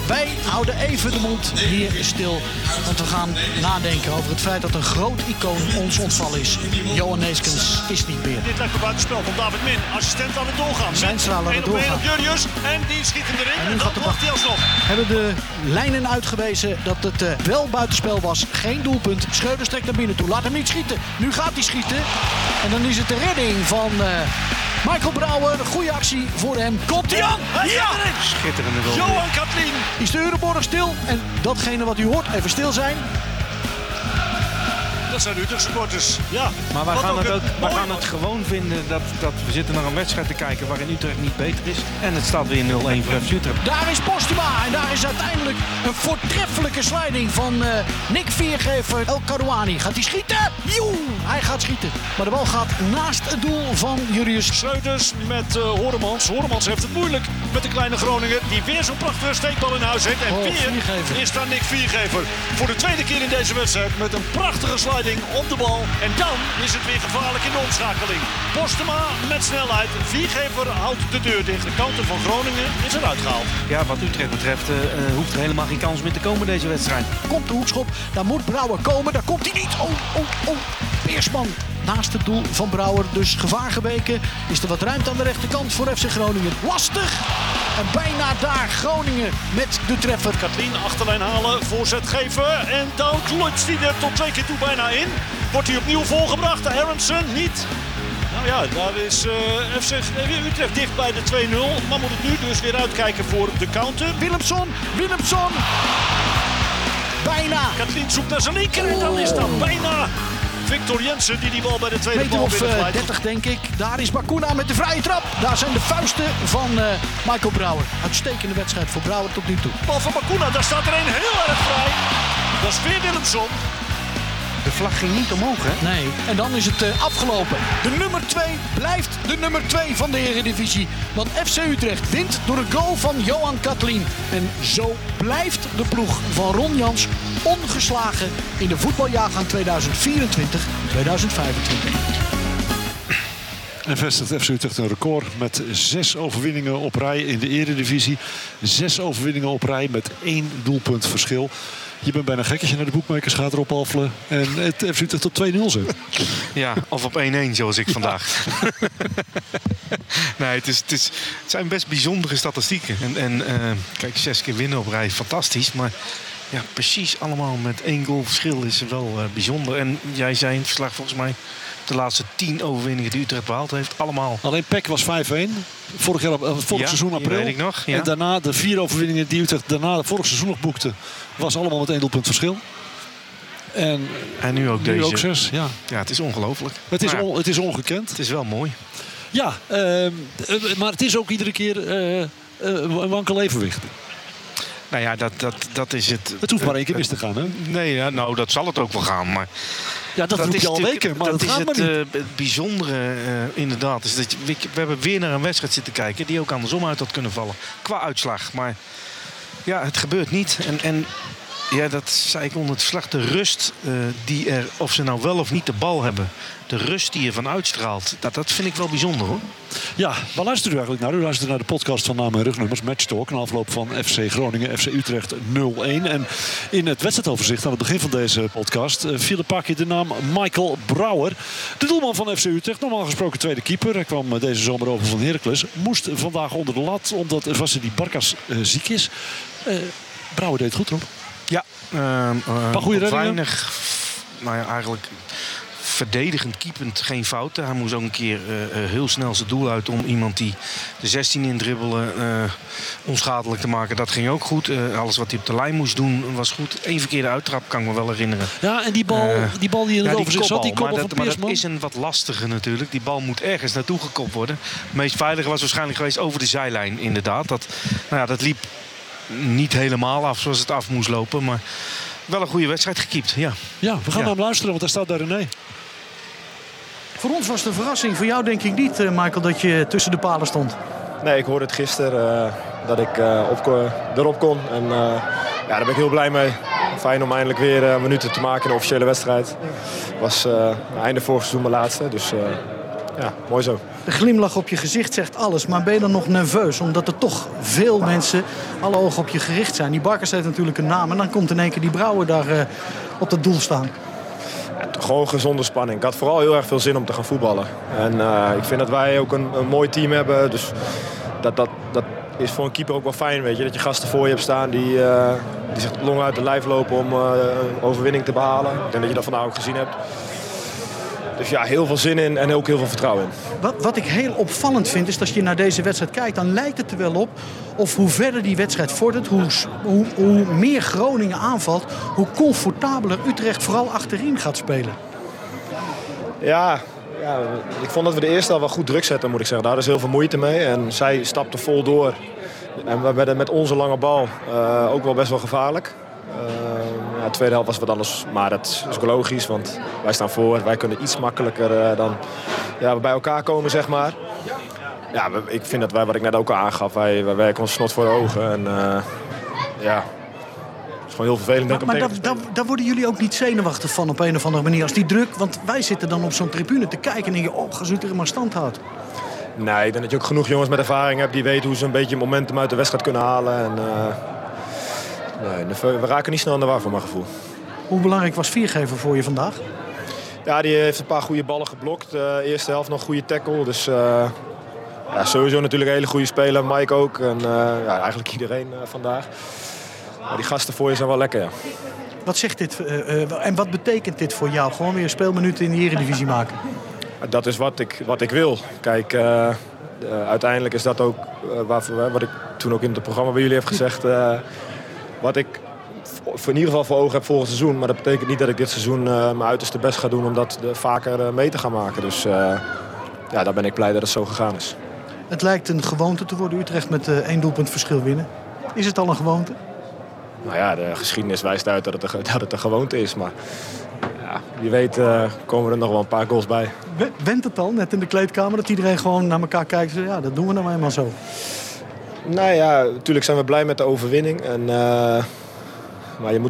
wij houden even de mond hier stil. Want we gaan nadenken over het feit dat een groot icoon ons ontvallen is. Johan Neeskens is niet meer. Dit lijkt op buitenspel van David Min. Assistent aan het doorgaan. Zijnstra aan het doorgaan. Jurrius en die schiet hem erin. En dan wacht hij alsnog. Hebben de lijnen uitgewezen dat het wel buitenspel was. Geen doelpunt. Schreuder strekt naar binnen toe. Laat hem niet schieten. Nu gaat hij schieten. En dan is het de redding van Michael Brouwer. Goede actie voor hem. Komt hij aan? Ja! Schitterende goal. Johan Katlin. Is de Euroborg stil? En datgene wat u hoort, even stil zijn. Dat zijn Utrecht supporters. Ja. Maar wij gaan het gewoon vinden dat we zitten naar een wedstrijd te kijken waarin Utrecht niet beter is. En het staat weer 0-1 voor FC Utrecht. Daar is Postuma en daar is uiteindelijk een voortreffelijke sliding van Nick Viergever. El Karouani. Gaat hij schieten? Joe! Hij gaat schieten. Maar de bal gaat naast het doel van Jurrius. Schreuders met Horemans. Horemans heeft het moeilijk met de kleine Groninger. Die weer zo'n prachtige steekbal in huis heeft. En weer Viergever. is daar Nick Viergever. Voor de tweede keer in deze wedstrijd met een prachtige sliding op de bal. En dan is het weer gevaarlijk in de omschakeling. Postema met snelheid. Viergever houdt de deur dicht. De counter van Groningen is eruit gehaald. Ja, wat Utrecht betreft hoeft er helemaal geen kans meer te komen deze wedstrijd. Komt de hoekschop. Daar moet Brouwer komen. Daar komt hij niet. Oh. Peersman naast het doel van Brouwer. Dus gevaar geweken. Is er wat ruimte aan de rechterkant voor FC Groningen. Lastig. En bijna daar Groningen met de treffer. Katlin achterlijn halen, voorzet geven. En dan klutst hij er tot 2 keer toe bijna in. Wordt hij opnieuw volgebracht. Aronson niet. Nou ja, daar is FC Utrecht dicht bij de 2-0. Maar moet het nu dus weer uitkijken voor de counter. Willemson. Bijna. Katlin zoekt naar zijn linker en dan is dat bijna Victor Jensen die bal bij de tweede Meter bal of binnenleidt. 30 denk ik. Daar is Bakuna met de vrije trap. Daar zijn de vuisten van Michael Brouwer. Uitstekende wedstrijd voor Brouwer tot nu toe. Bal van Bakuna, daar staat er een heel erg vrij. Dat is weer Willemson. De vlag ging niet omhoog, hè? Nee. En dan is het afgelopen. De nummer 2 blijft de nummer 2 van de Eredivisie. Want FC Utrecht wint door een goal van Johan Katlin. En zo blijft de ploeg van Ron Jans ongeslagen in de voetbaljaargang 2024-2025. En vestigt FC Utrecht een record met 6 overwinningen op rij in de Eredivisie. 6 overwinningen op rij met 1 doelpunt verschil. Je bent bijna gek als je naar de boekmakers gaat erop afvelen. En het FC Utrecht tot 2-0 zet. Ja, of op 1-1 zoals ik vandaag. Nee, het zijn best bijzondere statistieken. En kijk, 6 keer winnen op rij, fantastisch. Maar ja, precies allemaal met 1 goal verschil is wel bijzonder. En jij zei in het verslag volgens mij de laatste 10 overwinningen die Utrecht behaald heeft. Allemaal. Alleen PEC was 5-1. Vorig seizoen april. Weet ik nog, ja. En daarna de 4 overwinningen die Utrecht daarna vorig seizoen nog boekte. Was allemaal met 1 doelpunt verschil. En nu ook deze. Nu ook 6, ja. Ja, het is ongelooflijk. Het is ongekend. Het is wel mooi. Ja, maar het is ook iedere keer een wankel evenwicht. Nou ja, dat is het. Het hoeft maar 1 keer mis te gaan, hè? Nee, ja, nou, dat zal het ook wel gaan. Maar ja, dat roep je al weken, maar dat is gaat maar niet. Het bijzondere inderdaad. Is dat we hebben weer naar een wedstrijd zitten kijken die ook andersom uit had kunnen vallen. Qua uitslag. Maar ja, het gebeurt niet. En ja, dat zei ik onder het verslag. De rust die er, of ze nou wel of niet de bal hebben. De rust die ervan uitstraalt. Dat vind ik wel bijzonder, hoor. Ja, waar luistert u eigenlijk naar? U luistert naar de podcast van Namen en Rugnummers, Match Talk. Een afloop van FC Groningen, FC Utrecht 0-1. En in het wedstrijdoverzicht aan het begin van deze podcast viel een paar keer de naam Michael Brouwer. De doelman van FC Utrecht, normaal gesproken tweede keeper. Hij kwam deze zomer over van Heracles. Moest vandaag onder de lat, omdat Vassili Barkas ziek is. Brouwer deed het goed, Rob. Ja, een paar goede reddingen. Weinig, nou ja, eigenlijk verdedigend, keepend geen fouten. Hij moest ook een keer heel snel zijn doel uit om iemand die de 16 in dribbelen onschadelijk te maken. Dat ging ook goed. Alles wat hij op de lijn moest doen was goed. 1 verkeerde uittrap kan ik me wel herinneren. Ja, en die bal die in het overzicht zat, die kopbal van Peersman. Maar dat is een wat lastiger natuurlijk. Die bal moet ergens naartoe gekopt worden. Het meest veilige was waarschijnlijk geweest over de zijlijn inderdaad. Dat liep niet helemaal af zoals het af moest lopen. Maar wel een goede wedstrijd gekiept. Ja, we gaan naar hem luisteren, want daar staat daar René. Voor ons was het een verrassing. Voor jou denk ik niet, Michael, dat je tussen de palen stond. Nee, ik hoorde het gisteren dat ik erop kon. En daar ben ik heel blij mee. Fijn om eindelijk weer minuten te maken in de officiële wedstrijd. Het was einde vorig seizoen mijn laatste. Dus ja, mooi zo. De glimlach op je gezicht zegt alles, maar ben je dan nog nerveus? Omdat er toch veel mensen, alle ogen op je gericht zijn. Die Barkers heeft natuurlijk een naam en dan komt in één keer die Brouwer daar op het doel staan. Gewoon gezonde spanning. Ik had vooral heel erg veel zin om te gaan voetballen. En ik vind dat wij ook een mooi team hebben. Dus dat is voor een keeper ook wel fijn, weet je. Dat je gasten voor je hebt staan die zich long uit de lijf lopen om een overwinning te behalen. Ik denk dat je dat vandaag ook gezien hebt. Dus ja, heel veel zin in en ook heel veel vertrouwen in. Wat ik heel opvallend vind is dat als je naar deze wedstrijd kijkt, dan lijkt het er wel op of hoe verder die wedstrijd vordert, hoe meer Groningen aanvalt, hoe comfortabeler Utrecht vooral achterin gaat spelen. Ja, ik vond dat we de eerste al wel goed druk zetten, moet ik zeggen. Daar is heel veel moeite mee en zij stapte vol door. En we werden met onze lange bal ook wel best wel gevaarlijk. De tweede helft was wat anders, maar dat is ook logisch, want wij staan voor. Wij kunnen iets makkelijker dan bij elkaar komen, zeg maar. Ja, ik vind dat wij, wat ik net ook al aangaf, wij werken ons snot voor de ogen. En het is gewoon heel vervelend. Maar daar worden jullie ook niet zenuwachtig van op een of andere manier als die druk? Want wij zitten dan op zo'n tribune te kijken en denken, als Utrecht maar stand houdt. Nee, ik denk dat je ook genoeg jongens met ervaring hebt die weten hoe ze een beetje momentum uit de wedstrijd kunnen halen. En, we raken niet snel aan de war voor mijn gevoel. Hoe belangrijk was Viergever voor je vandaag? Ja, die heeft een paar goede ballen geblokt. Eerste helft nog een goede tackle. Dus sowieso natuurlijk een hele goede speler. Mike ook. En eigenlijk iedereen vandaag. Maar die gasten voor je zijn wel lekker, ja. Wat zegt dit en wat betekent dit voor jou? Gewoon weer speelminuten in de Eredivisie maken? Dat is wat ik wil. Kijk, uiteindelijk is dat ook wat ik toen ook in het programma bij jullie heb gezegd. Wat ik in ieder geval voor ogen heb volgend seizoen. Maar dat betekent niet dat ik dit seizoen mijn uiterste best ga doen om dat vaker mee te gaan maken. Dus daar ben ik blij dat het zo gegaan is. Het lijkt een gewoonte te worden, Utrecht met 1 doelpunt verschil winnen. Is het al een gewoonte? Nou ja, de geschiedenis wijst uit dat het een gewoonte is. Maar ja, wie weet komen er nog wel een paar goals bij. Went het al, net in de kleedkamer, dat iedereen gewoon naar elkaar kijkt? Ja, dat doen we nou eenmaal zo. Nou ja, natuurlijk zijn we blij met de overwinning. Maar je moet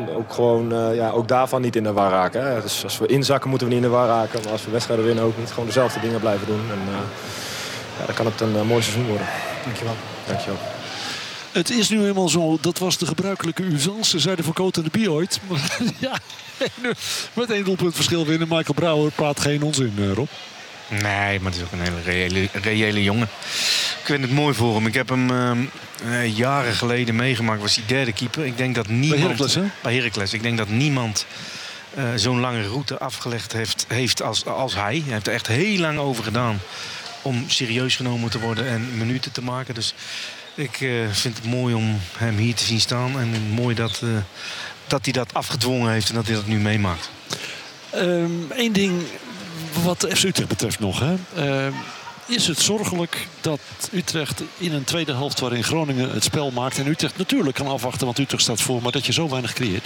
ook daarvan niet in de war raken. Hè. Dus als we inzakken moeten we niet in de war raken. Maar als we wedstrijden winnen ook niet. Gewoon dezelfde dingen blijven doen. En dan kan het een mooi seizoen worden. Dankjewel. Het is nu eenmaal zo, dat was de gebruikelijke usance, zei de Verkoten de Bie ooit. Maar ja, met 1 doelpunt verschil winnen. Michael Brouwer praat geen onzin, Rob. Nee, maar het is ook een hele reële jongen. Ik vind het mooi voor hem. Ik heb hem jaren geleden meegemaakt. Was hij 3e keeper. Ik denk dat niemand... Bij Heracles, hè? Bij Heracles. Ik denk dat niemand zo'n lange route afgelegd heeft als hij. Hij heeft er echt heel lang over gedaan om serieus genomen te worden en minuten te maken. Dus ik vind het mooi om hem hier te zien staan. En mooi dat hij dat afgedwongen heeft en dat hij dat nu meemaakt. Eén ding wat de FC Utrecht betreft nog. Hè? Is het zorgelijk dat Utrecht in een tweede helft waarin Groningen het spel maakt... en Utrecht natuurlijk kan afwachten, want Utrecht staat voor... maar dat je zo weinig creëert?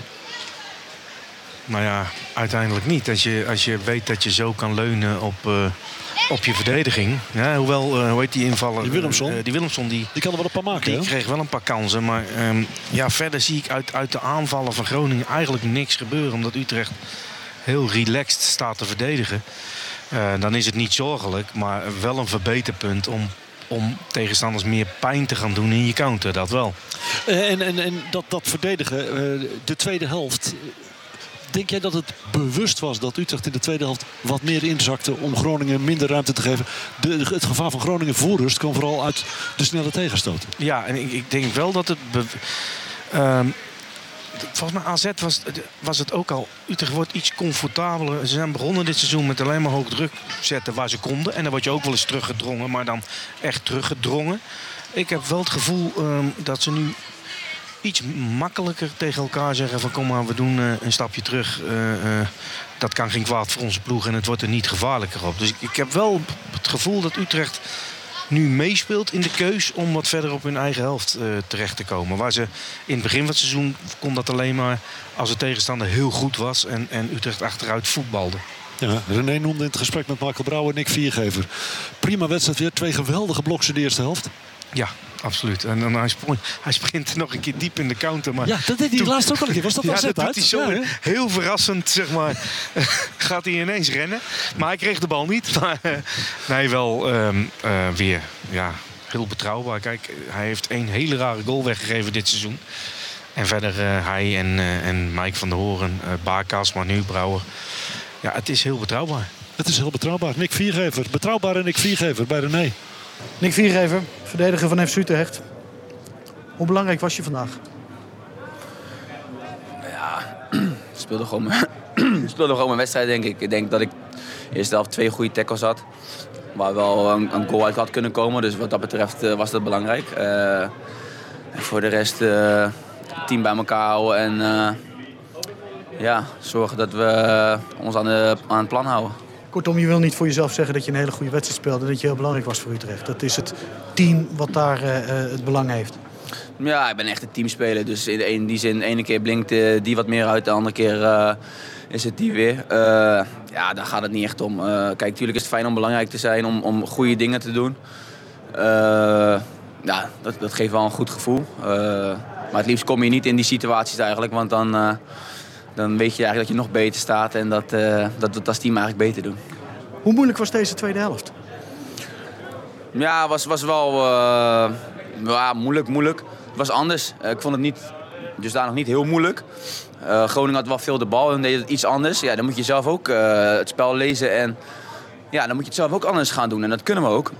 Nou ja, uiteindelijk niet. Als je weet dat je zo kan leunen op je verdediging. Ja, hoewel, hoe heet die invaller? Die Willemson. Die kan er wel een paar maken. Die kreeg wel een paar kansen. Maar verder zie ik uit de aanvallen van Groningen eigenlijk niks gebeuren. Omdat Utrecht heel relaxed staat te verdedigen. Dan is het niet zorgelijk, maar wel een verbeterpunt om tegenstanders meer pijn te gaan doen in je counter. Dat wel. En dat verdedigen, de tweede helft... Denk jij dat het bewust was dat Utrecht in de tweede helft wat meer inzakte om Groningen minder ruimte te geven? Het gevaar van Groningen voor rust kwam vooral uit de snelle tegenstoot. Ja, en ik denk wel dat het... volgens mij AZ was het ook al. Utrecht wordt iets comfortabeler. Ze zijn begonnen dit seizoen met alleen maar hoog druk zetten waar ze konden. En dan word je ook wel eens teruggedrongen, maar dan echt teruggedrongen. Ik heb wel het gevoel dat ze nu iets makkelijker tegen elkaar zeggen van kom maar, we doen een stapje terug. Dat kan geen kwaad voor onze ploeg en het wordt er niet gevaarlijker op. Dus ik heb wel het gevoel dat Utrecht nu meespeelt in de keus om wat verder op hun eigen helft terecht te komen. Waar ze in het begin van het seizoen kon dat alleen maar als de tegenstander heel goed was en Utrecht achteruit voetbalde. Ja, René noemde in het gesprek met Michael Brouwer Nick Viergever. Prima wedstrijd weer, 2 geweldige bloks in de eerste helft. Ja, absoluut. En dan hij sprint nog een keer diep in de counter. Maar Ja, dat deed hij laatst ook al een keer. Was dat wel dat doet uit? hij zo heel verrassend, zeg maar. Gaat hij ineens rennen. Maar hij kreeg de bal niet. Maar nee, wel weer heel betrouwbaar. Kijk, hij heeft 1 hele rare goal weggegeven dit seizoen. En verder hij en Mike van der Hoorn, Bakas, Manu Brouwer. Ja, het is heel betrouwbaar. Het is heel betrouwbaar. Nick Viergever. Betrouwbare Nick Viergever bij René. Nick Viergever, verdediger van FC Utrecht. Hoe belangrijk was je vandaag? speelde gewoon mijn wedstrijd, denk ik. Ik denk dat ik de eerste helft 2 goede tackles had. Waar wel een goal uit had kunnen komen. Dus wat dat betreft was dat belangrijk. En voor de rest het team bij elkaar houden. En zorgen dat we ons aan het plan houden. Kortom, je wil niet voor jezelf zeggen dat je een hele goede wedstrijd speelde. Dat je heel belangrijk was voor Utrecht. Dat is het team wat daar het belang heeft. Ja, ik ben echt een teamspeler. Dus in die zin, de ene keer blinkt die wat meer uit. De andere keer is het die weer. Daar gaat het niet echt om. Kijk, natuurlijk is het fijn om belangrijk te zijn. Om goede dingen te doen. Dat geeft wel een goed gevoel. Maar het liefst kom je niet in die situaties eigenlijk. Want dan weet je eigenlijk dat je nog beter staat. En dat we het als team eigenlijk beter doen. Hoe moeilijk was deze tweede helft? Ja, was wel moeilijk. Het was anders. Ik vond het dus daar nog niet heel moeilijk. Groningen had wel veel de bal en deed het iets anders. Ja, dan moet je zelf ook het spel lezen en dan moet je het zelf ook anders gaan doen. En dat kunnen we ook.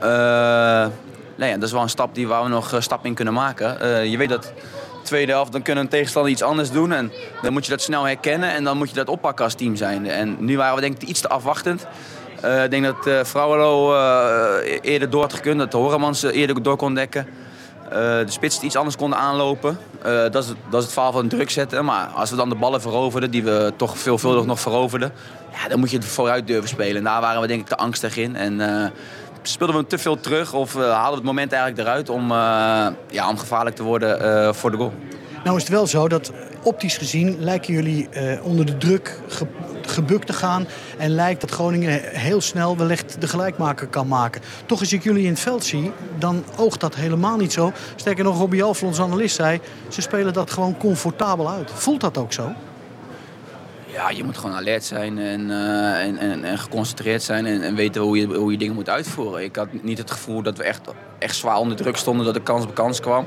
Dat is wel een stap waar we nog stap in kunnen maken. Je weet dat tweede helft, dan kunnen een tegenstander iets anders doen. En dan moet je dat snel herkennen en dan moet je dat oppakken als team zijn. En nu waren we denk ik iets te afwachtend. Ik denk dat Vrouwelo eerder door had gekund, dat de Horemans eerder door kon dekken. De spits iets anders konden aanlopen. Dat is het verhaal van druk zetten. Maar als we dan de ballen veroverden, die we toch veelvuldig nog veroverden, dan moet je het vooruit durven spelen. En daar waren we denk ik te angstig in. En speelden we te veel terug of haalden we het moment eigenlijk eruit om gevaarlijk te worden voor de goal. Nou is het wel zo dat optisch gezien lijken jullie onder de druk gebukt te gaan. En lijkt dat Groningen heel snel wellicht de gelijkmaker kan maken. Toch als ik jullie in het veld zie, dan oogt dat helemaal niet zo. Sterker nog, Robbie Alphen, onze analist, zei, ze spelen dat gewoon comfortabel uit. Voelt dat ook zo? Ja, je moet gewoon alert zijn en geconcentreerd zijn en weten hoe je dingen moet uitvoeren. Ik had niet het gevoel dat we echt zwaar onder druk stonden, dat de kans op kans kwam.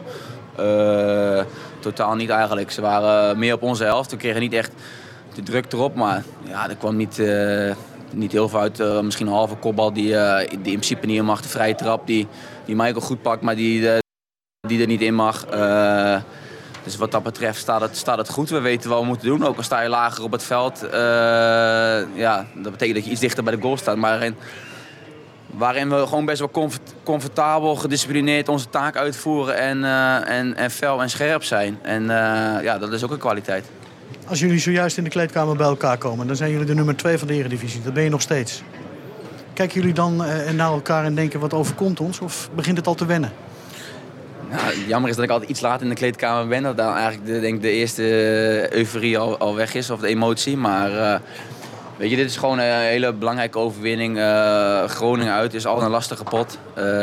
Totaal niet eigenlijk. Ze waren meer op onze helft. We kregen niet echt de druk erop, maar er kwam niet heel veel uit. Misschien een halve kopbal die in principe niet in mag. De vrije trap die Michael goed pakt, maar die er niet in mag. Dus wat dat betreft staat het goed. We weten wat we moeten doen. Ook al sta je lager op het veld. Dat betekent dat je iets dichter bij de goal staat. Maar waarin we gewoon best wel comfortabel, gedisciplineerd onze taak uitvoeren. En fel en scherp zijn. En dat is ook een kwaliteit. Als jullie zojuist in de kleedkamer bij elkaar komen, dan zijn jullie de nummer 2 van de Eredivisie. Dat ben je nog steeds. Kijken jullie dan naar elkaar en denken, wat overkomt ons? Of begint het al te wennen? Nou, jammer is dat ik altijd iets later in de kleedkamer ben. Dat dan eigenlijk de eerste euforie al weg is, of de emotie. Maar weet je, dit is gewoon een hele belangrijke overwinning. Groningen uit is al een lastige pot.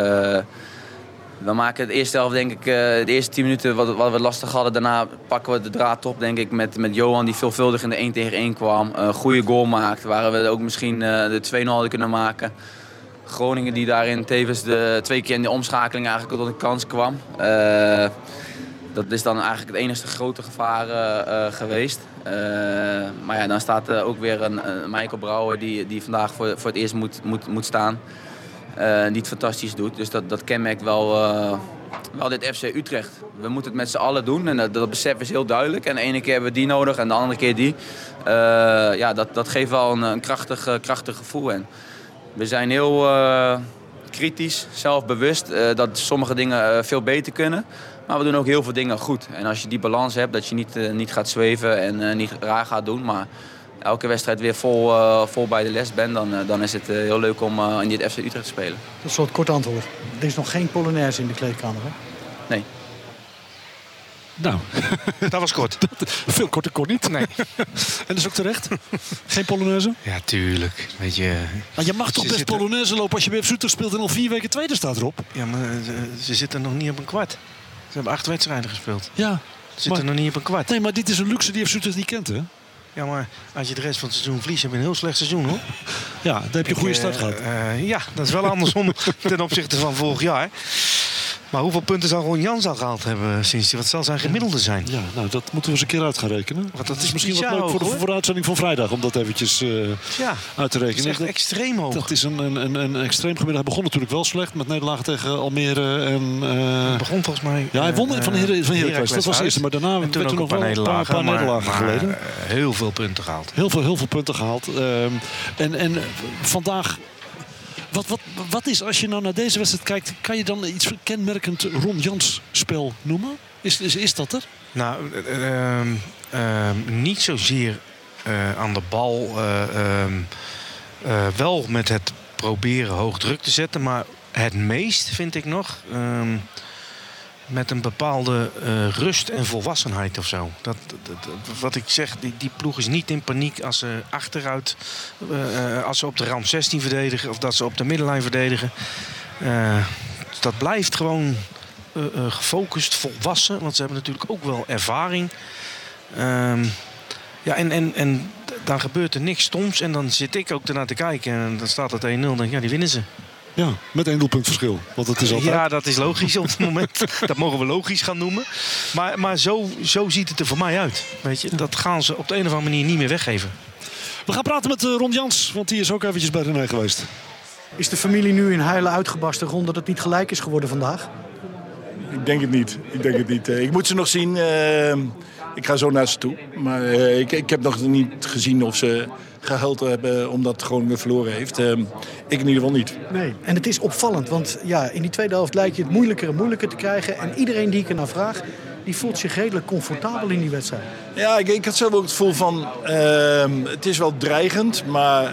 We maken het eerste helft, denk ik, de eerste 10 minuten wat we lastig hadden. Daarna pakken we de draad op, denk ik, met Johan die veelvuldig in de 1 tegen 1 kwam. Een goede goal maakt, waar we ook misschien de 2-0 hadden kunnen maken. Groningen die daarin tevens 2 keer in de omschakeling eigenlijk tot een kans kwam. Dat is dan eigenlijk het enige grote gevaar geweest. Maar dan staat ook weer een Michael Brouwer die vandaag voor het eerst moet staan. Die het fantastisch doet. Dus dat kenmerkt wel dit FC Utrecht. We moeten het met z'n allen doen en dat besef is heel duidelijk. En de ene keer hebben we die nodig en de andere keer die. Dat geeft wel een krachtig gevoel. En we zijn heel kritisch, zelfbewust dat sommige dingen veel beter kunnen. Maar we doen ook heel veel dingen goed. En als je die balans hebt, dat je niet gaat zweven en niet raar gaat doen. Maar elke wedstrijd weer vol bij de les bent, dan is het heel leuk om in dit FC Utrecht te spelen. Dat is een soort kort antwoord. Er is nog geen Polonaise in de kleedkamer, hè? Nee. Nou, Dat was kort. veel korter kon niet. Nee. En dat is ook terecht. Geen Polonaise? Ja, tuurlijk. Weet je... Maar je mag toch Ze best zitten- Polonaise lopen als je bij FC Utrecht speelt en al 4 weken tweede staat erop? Ja, maar ze zitten nog niet op een kwart. Ze hebben 8 wedstrijden gespeeld. Ja. Ze zitten nog niet op een kwart. Nee, maar dit is een luxe die FC Utrecht niet kent, hè? Ja, maar als je de rest van het seizoen verliest, heb je een heel slecht seizoen, hoor. Ja, daar heb je een goede start gehad. Ja, dat is wel andersom ten opzichte van vorig jaar. Maar hoeveel punten zal Ron Jans al gehaald hebben sinds wat zal zijn gemiddelde zijn? Ja, nou, dat moeten we eens een keer uit gaan rekenen. Want dat is Misschien wat bizar leuk hoog, hoor. voor de uitzending van vrijdag, om dat eventjes Ja, uit te dat is rekenen. echt extreem hoog. Dat is een extreem gemiddelde. Hij begon natuurlijk wel slecht met nederlagen tegen Almere. En, Het begon volgens mij... ja, hij won van Heracles. Dat was het eerste. Maar daarna en werd toen er ook nog een wel een paar nederlagen maar, geleden. heel veel punten gehaald. Heel veel punten gehaald. En vandaag... Wat is, als je nou naar deze wedstrijd kijkt... kan je dan iets kenmerkend Ron Jans spel noemen? Is dat er? Nou, niet zozeer aan de bal. Wel met het proberen hoog druk te zetten. Maar het meest vind ik nog... met een bepaalde rust en volwassenheid of zo. Wat ik zeg, die ploeg is niet in paniek als ze achteruit... als ze op de rand 16 verdedigen of dat ze op de middenlijn verdedigen. Dat blijft gewoon gefocust, volwassen. Want ze hebben natuurlijk ook wel ervaring. Ja, en dan gebeurt er niks stoms. En dan zit ik ook ernaar te kijken. En dan staat het 1-0. Dan denk ik, ja, die winnen ze. Ja, met 1 doelpunt verschil. Want het is altijd... Ja, dat is logisch op het moment. Dat mogen we logisch gaan noemen. Maar zo ziet het er voor mij uit. Weet je? Dat gaan ze op de een of andere manier niet meer weggeven. We gaan praten met Ron Jans, want die is ook eventjes bij René geweest. Is de familie nu in huilen uitgebarsten rond dat het niet gelijk is geworden vandaag? Ik denk het niet. Ik moet ze nog zien. Ik ga zo naar ze toe. Maar ik heb nog niet gezien of ze gehuild hebben omdat Groningen verloren heeft. Ik in ieder geval niet. Nee. En het is opvallend, want ja, in die tweede helft lijkt je het moeilijker en moeilijker te krijgen. En iedereen die ik er naar vraag, die voelt zich redelijk comfortabel in die wedstrijd. Ja, ik had zelf ook het gevoel van... het is wel dreigend, maar...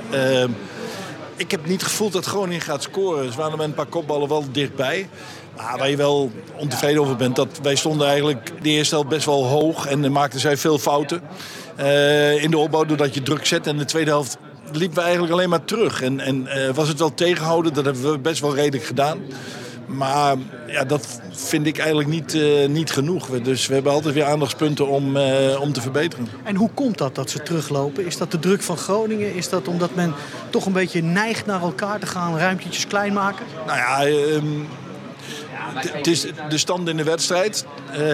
ik heb niet gevoeld dat Groningen gaat scoren. Ze waren met een paar kopballen wel dichtbij. Maar waar je wel ontevreden over bent, dat wij stonden eigenlijk de eerste helft best wel hoog. En maakten zij veel fouten in de opbouw doordat je druk zet. En de tweede helft liepen we eigenlijk alleen maar terug. En was het wel tegenhouden, dat hebben we best wel redelijk gedaan. Maar ja, dat vind ik eigenlijk niet genoeg. Dus we hebben altijd weer aandachtspunten om te verbeteren. En hoe komt dat ze teruglopen? Is dat de druk van Groningen? Is dat omdat men toch een beetje neigt naar elkaar te gaan, ruimtetjes klein maken? Nou ja, het is de stand in de wedstrijd.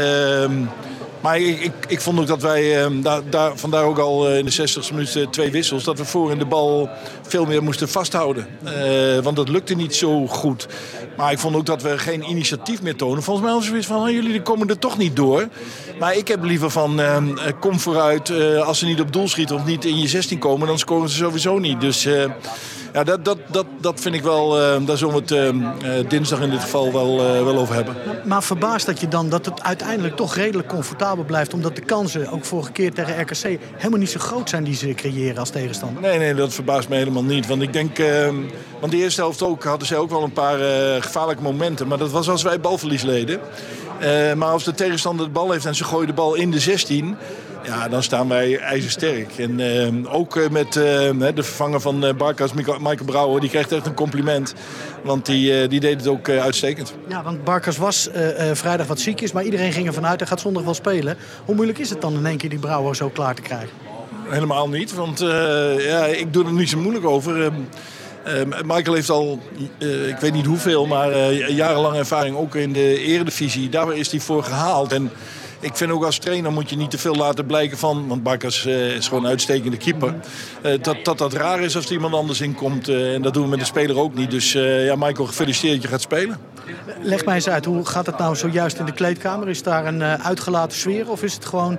Maar ik vond ook dat wij, vandaar ook al in de 60ste minuut 2 wissels... dat we voor in de bal veel meer moesten vasthouden. Want dat lukte niet zo goed. Maar ik vond ook dat we geen initiatief meer tonen. Volgens mij was het van, jullie komen er toch niet door. Maar ik heb liever van, kom vooruit. Als ze niet op doel schieten of niet in je 16 komen... dan scoren ze sowieso niet. Dus... ja, dat vind ik wel, daar zullen we het dinsdag in dit geval wel over hebben. Maar verbaast dat je dan dat het uiteindelijk toch redelijk comfortabel blijft... omdat de kansen, ook vorige keer tegen RKC, helemaal niet zo groot zijn die ze creëren als tegenstander? Nee, dat verbaast me helemaal niet. Want ik denk, want de eerste helft ook, hadden zij ook wel een paar gevaarlijke momenten. Maar dat was als wij balverlies leden. Maar als de tegenstander de bal heeft en ze gooien de bal in de 16... ja, dan staan wij ijzersterk. En ook met de vervanger van Barkas, Michael Brouwer, die krijgt echt een compliment. Want die deed het ook uitstekend. Ja, want Barkas was vrijdag wat ziek maar iedereen ging ervan uit, hij gaat zondag wel spelen. Hoe moeilijk is het dan in één keer die Brouwer zo klaar te krijgen? Helemaal niet, want ik doe er niet zo moeilijk over. Michael heeft al, ik weet niet hoeveel, maar jarenlang ervaring ook in de eredivisie. Daar is hij voor gehaald. En ik vind ook als trainer moet je niet te veel laten blijken van... want Barkas is gewoon een uitstekende keeper. Dat raar is als er iemand anders in komt. En dat doen we met de speler ook niet. Dus Michael, gefeliciteerd, je gaat spelen. Leg mij eens uit, hoe gaat het nou zojuist in de kleedkamer? Is daar een uitgelaten sfeer of is het gewoon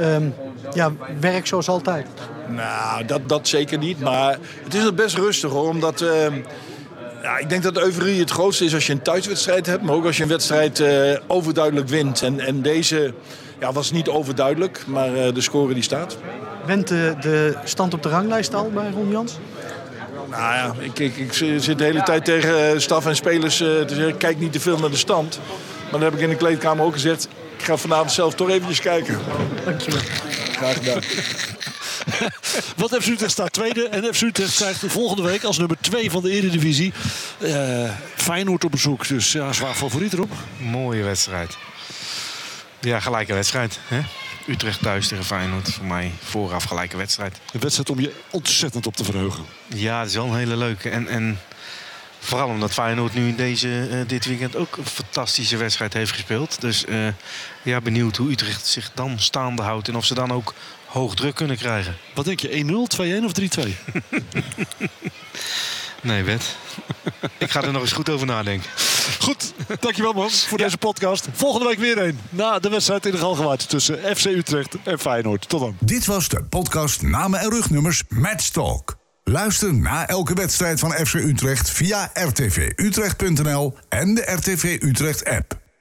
werk zoals altijd? Nou, dat zeker niet. Maar het is best rustig hoor, omdat... ik denk dat de euforie het grootste is als je een thuiswedstrijd hebt. Maar ook als je een wedstrijd overduidelijk wint. En deze was niet overduidelijk, maar de score die staat. Went de stand op de ranglijst al bij Ron Jans? Nou ja, ik zit de hele tijd tegen staf en spelers te zeggen... kijk niet te veel naar de stand. Maar dat heb ik in de kleedkamer ook gezegd. ga vanavond zelf toch eventjes kijken. Dankjewel. Graag gedaan. Want FC Utrecht staat tweede. En FC Utrecht krijgt volgende week als nummer 2 van de Eredivisie Feyenoord op bezoek. Dus ja, zwaar favoriet erop. Mooie wedstrijd. Ja, gelijke wedstrijd. Hè? Utrecht thuis tegen Feyenoord. Voor mij vooraf gelijke wedstrijd. Een wedstrijd om je ontzettend op te verheugen. Ja, het is wel een hele leuke. En vooral omdat Feyenoord nu dit weekend ook een fantastische wedstrijd heeft gespeeld. Dus ja, benieuwd hoe Utrecht zich dan staande houdt. En of ze dan ook hoog druk kunnen krijgen. Wat denk je, 1-0, 2-1 of 3-2? Nee, Wet. Ik ga er nog eens goed over nadenken. Goed, dankjewel man voor deze podcast. Volgende week weer een. Na de wedstrijd in de Galgenwaard tussen FC Utrecht en Feyenoord. Tot dan. Dit was de podcast Namen en Rugnummers Match Talk. Luister na elke wedstrijd van FC Utrecht via rtvutrecht.nl en de RTV Utrecht app.